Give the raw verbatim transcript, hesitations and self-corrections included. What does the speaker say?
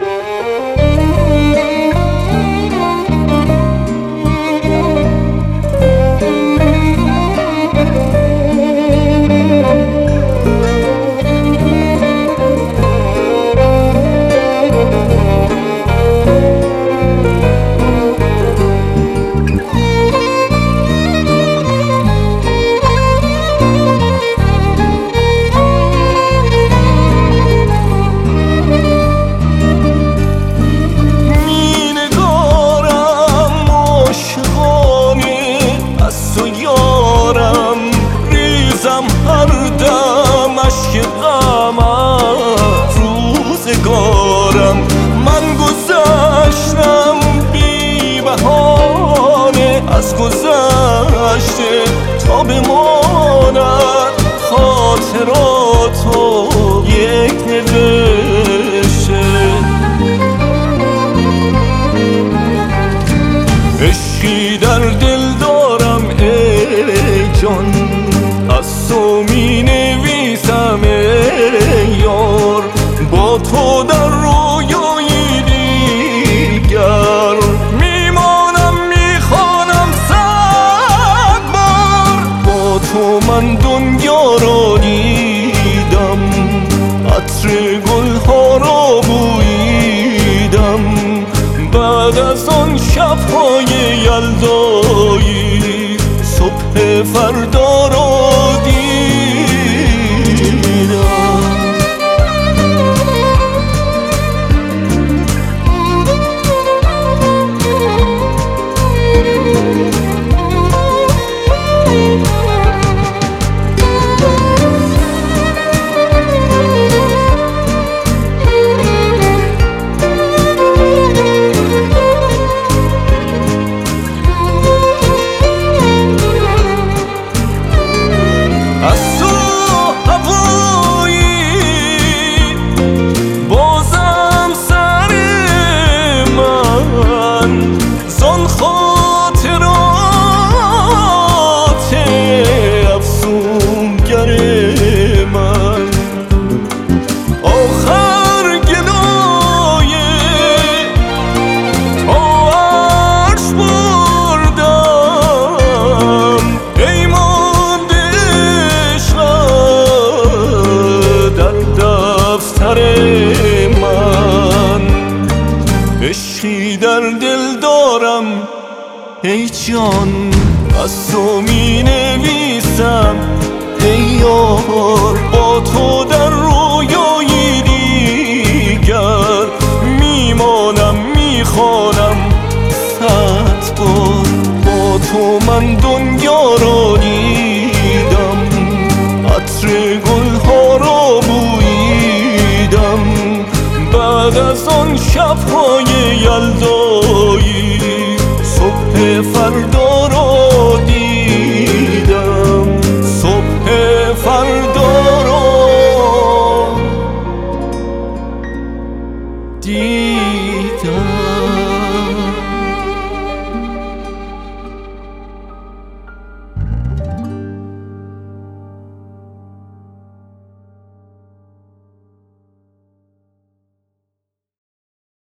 هر دم اشک غمت روزگارم. من گذشتم بی بهانه از گذشته تا بماند خاطراتو یک نوشته. عشقی در دل دارم ای جان، از تو می نویسم ای یار، با تو در رویای دیگر میمانم میخوانم صد بار. با تو من دنیا را دیدم، عطر گلها را بوییدم، بعد از آن شبهای یلدایی صبح فردا را دیدم. عشقی در دل دارم ای جان، از تو می نویسم ای یار، با تو در رویای دیگر میمانم میخوانم صد بار. با تو من دنیا را دیدم، عطر گلها را بوییدم، بعد از آن شبهای